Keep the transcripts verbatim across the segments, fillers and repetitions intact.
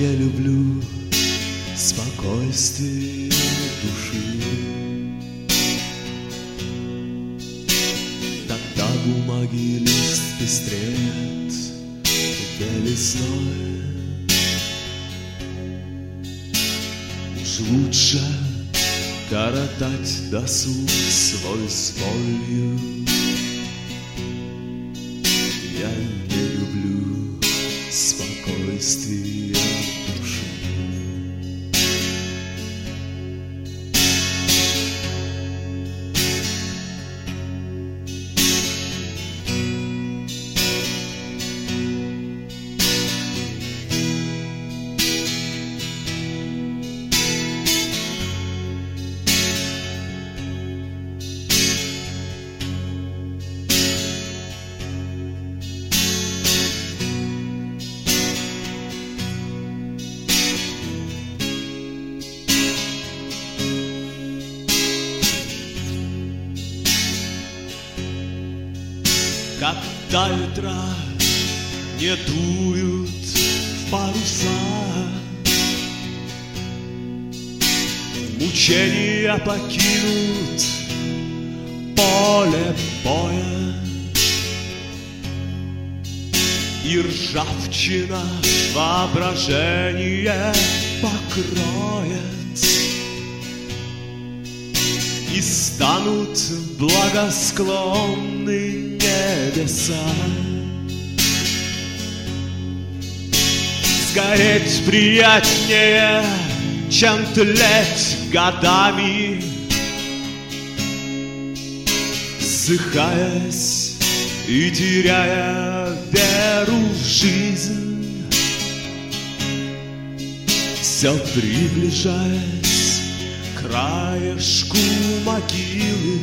не люблю спокойствие души. Тогда бумаги лист пестреет белизной. Уж лучше коротать досуг свой с болью. Я не люблю спокойствие души. Когда ветра не дуют в паруса, мучения покинут поле боя, и ржавчина воображение покроет, и станут благосклонны небеса. Сгореть приятнее, чем тлеть годами, ссыхаясь и теряя веру в жизнь, все приближаясь к краешку могилы,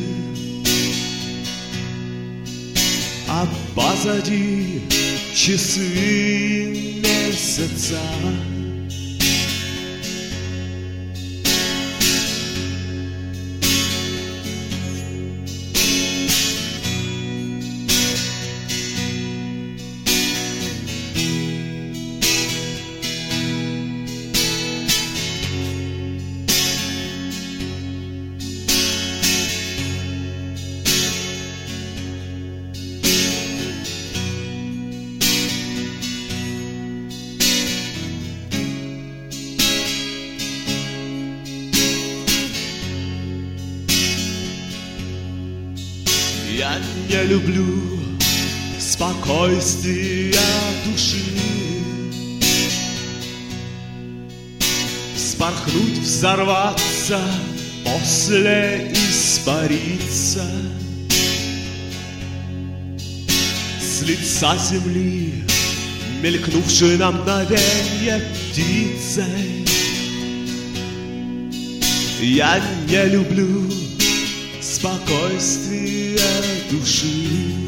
а позади часы месяца. Я не люблю спокойствия души. Вспорхнуть, взорваться, после испариться, с лица земли мелькнувшей на мгновенье птицей. Я не люблю спокойствие души.